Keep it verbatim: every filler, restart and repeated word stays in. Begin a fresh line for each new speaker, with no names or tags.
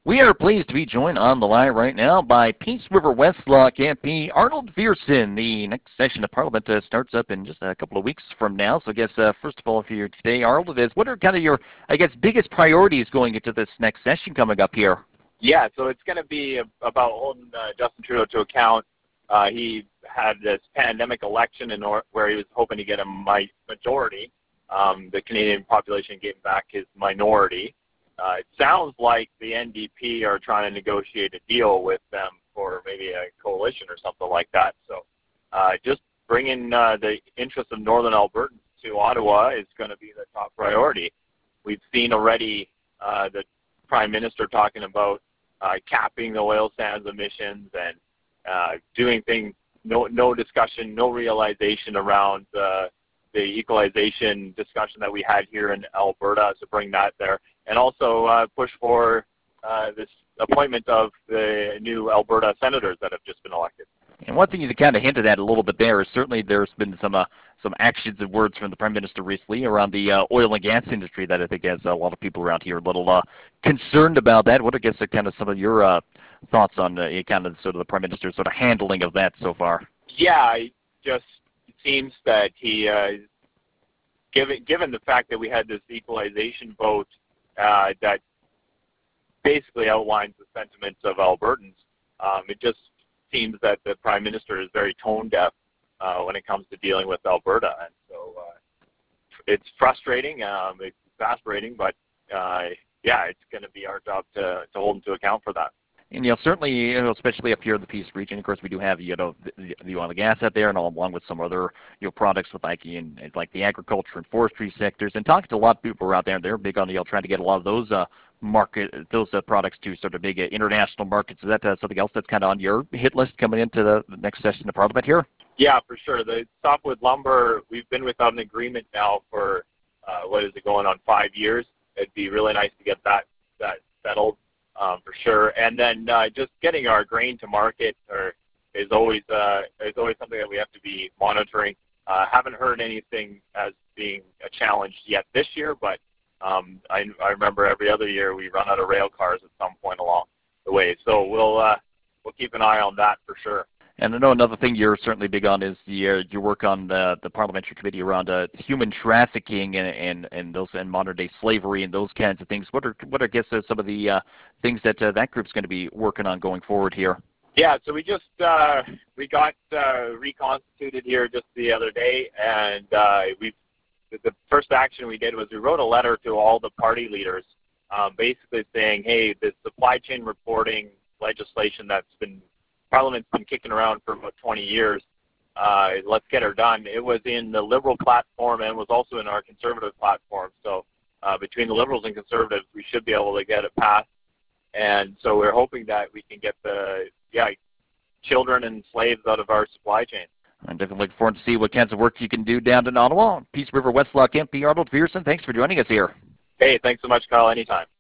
We are pleased to be joined on the line right now by Peace River Westlock M P Arnold Viersen. The next session of Parliament uh, starts up in just a couple of weeks from now. So I guess, uh, first of all, for you today, Arnold, is what are kind of your, I guess, biggest priorities going into this next session coming up here?
Yeah, so it's going to be about holding uh, Justin Trudeau to account. Uh, he had this pandemic election in or where he was hoping to get a mi majority. Um, the Canadian population gave back his minority. Uh, it sounds like the N D P are trying to negotiate a deal with them for maybe a coalition or something like that. So uh, just bringing uh, the interests of Northern Albertans to Ottawa is going to be the top priority. We've seen already uh, the Prime Minister talking about uh, capping the oil sands emissions and uh, doing things, no, no discussion, no realization around uh, the equalization discussion that we had here in Alberta, to bring that there. And also uh, push for uh, this appointment of the new Alberta senators that have just been elected.
And one thing you kind of hinted at a little bit there is certainly there's been some uh, some actions and words from the Prime Minister recently around the uh, oil and gas industry that I think has a lot of people around here a little uh, concerned about that. What I guess are kind of some of your uh, thoughts on uh, kind of sort of the Prime Minister's sort of handling of that so far?
Yeah, it just it seems that he, uh, given given the fact that we had this equalization vote uh, that basically outlines the sentiments of Albertans, um, it just seems that the Prime Minister is very tone deaf uh, when it comes to dealing with Alberta, and so uh, it's frustrating, um, it's exasperating, but uh, yeah, it's going to be our job to, to hold him to account for that.
And, you know, certainly, you know, especially up here in the Peace region, of course, we do have, you know, the, the oil and gas out there, and all, along with some other, you know, products with like, in, like the agriculture and forestry sectors. And talking to a lot of people out there, they're big on, you know, trying to get a lot of those uh, market, those uh, products to sort of big uh, international markets. Is that uh, something else that's kind of on your hit list coming into the, the next session of Parliament here?
Yeah, for sure. The softwood lumber, we've been without an agreement now for, uh, what is it, going on five years. It'd be really nice to get that, that settled. Um, for sure, and then uh, just getting our grain to market or is always uh, is always something that we have to be monitoring. Uh, haven't heard anything as being a challenge yet this year, but um, I, I remember every other year we run out of rail cars at some point along the way. So we'll uh, we'll keep an eye on that for sure.
And I know another thing you're certainly big on is the, uh, your work on the, the parliamentary committee around uh, human trafficking and, and, and those and modern day slavery and those kinds of things. What are what are, I guess, uh, some of the uh, things that uh, that group's going to be working on going forward here?
Yeah, so we just uh, we got uh, reconstituted here just the other day, and uh, we the first action we did was we wrote a letter to all the party leaders, um, basically saying, hey, this supply chain reporting legislation that's been Parliament's been kicking around for about twenty years. Uh, let's get her done. It was in the Liberal platform and was also in our Conservative platform. So uh, between the Liberals and Conservatives, we should be able to get it passed. And so we're hoping that we can get the yeah children and slaves out of our supply chain.
I'm definitely looking forward to see what kinds of work you can do down in Ottawa. Peace River Westlock M P Arnold Viersen, thanks for joining us here.
Hey, thanks so much, Kyle. Anytime.